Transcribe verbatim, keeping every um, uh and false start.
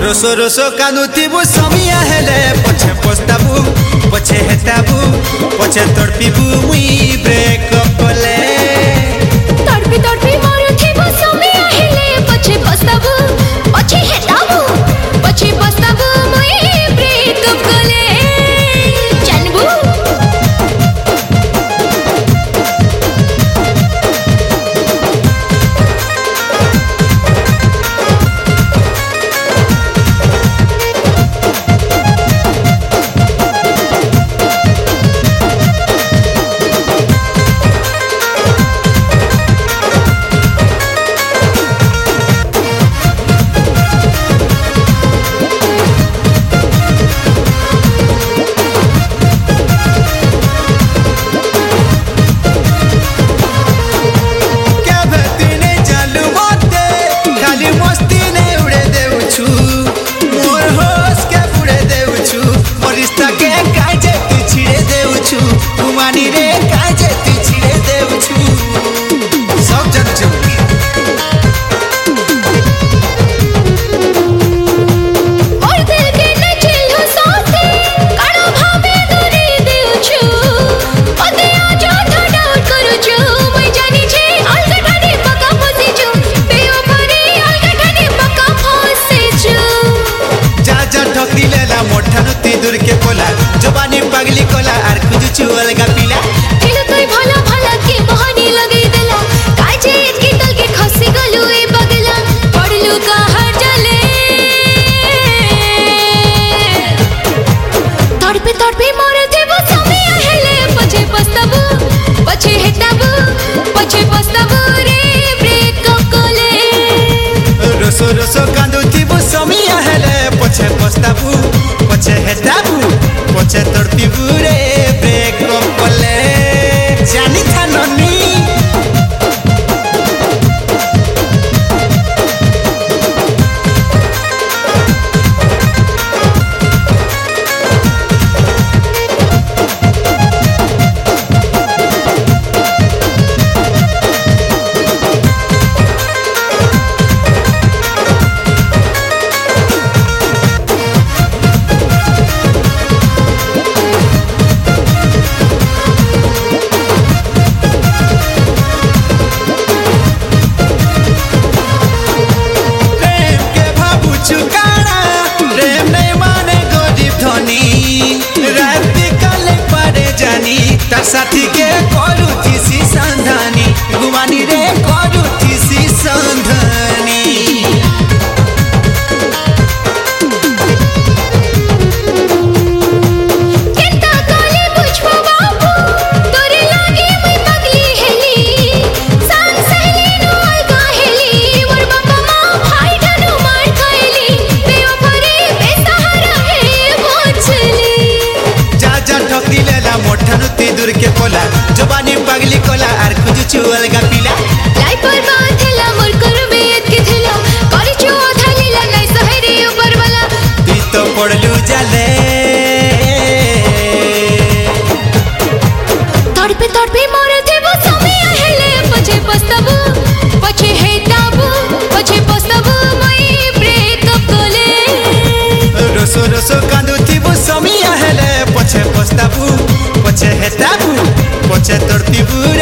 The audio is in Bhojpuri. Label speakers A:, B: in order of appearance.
A: रोसो रोसो कानुथिबु समिया हेले पछे पस्ताबु पछे हेताबु पछे तड़पिबु मुई ब्रेकअप कले
B: तड़पी तड़पी मरुथिबु समिया हेले पछे पस्ताबु पछे हेताबु पछे पस्ताबु मुई ब्रेकअप कले जानबु
A: दूर के पोला जवानी पगली कोला आर कुछ चुअल गा पीला
B: दिल तोय भला भला के बहानी लगई देला काजे इतकी तल के खसी गलु ए बगला पड़लु का हर जले तड़पे तड़पे मोर देबो समिया हेले पछे पस्ताबु पछे हेताबु पछे पस्ताबु रे ब्रेकअप कले
A: रोसो रोसो कांदुथिबु समिया हेले पछे पस्ताबु पछे हेताबु पछे तड़पिबु रे ब्रेकअप कले जानी था ननी साथी के करू थी संधानी गुमानी रे करू थी संधानी
B: केता काले बुझबो बाबू तोरे लागे मैं पगली हेली संग सहेली नो अलगा हेली मोर बाबा मां भाई धनु मार खाइली बेवफरे बेसहारा है बोझली
A: जा जा ठोकरी लेला मोठनु ती दूर के पोला जवानी पगली कोला आर कुछ चुअल गा पीला
B: लाई पर बांधला मोर करबे के थेला करी जो धलीला नहीं सहेरी ऊपर वाला
A: तू तो पड़लू जाले
B: तड़पे तड़पे मोर देबो समिया हेले पछे पस्ताबु पछे हेताबु पछे पस्ताबु मुई ब्रेकअप कले
A: रोसो रोसो कांदुथिबु समिया हेले पछे पस्ताबु पछे हेताबु पछे तड़पिबु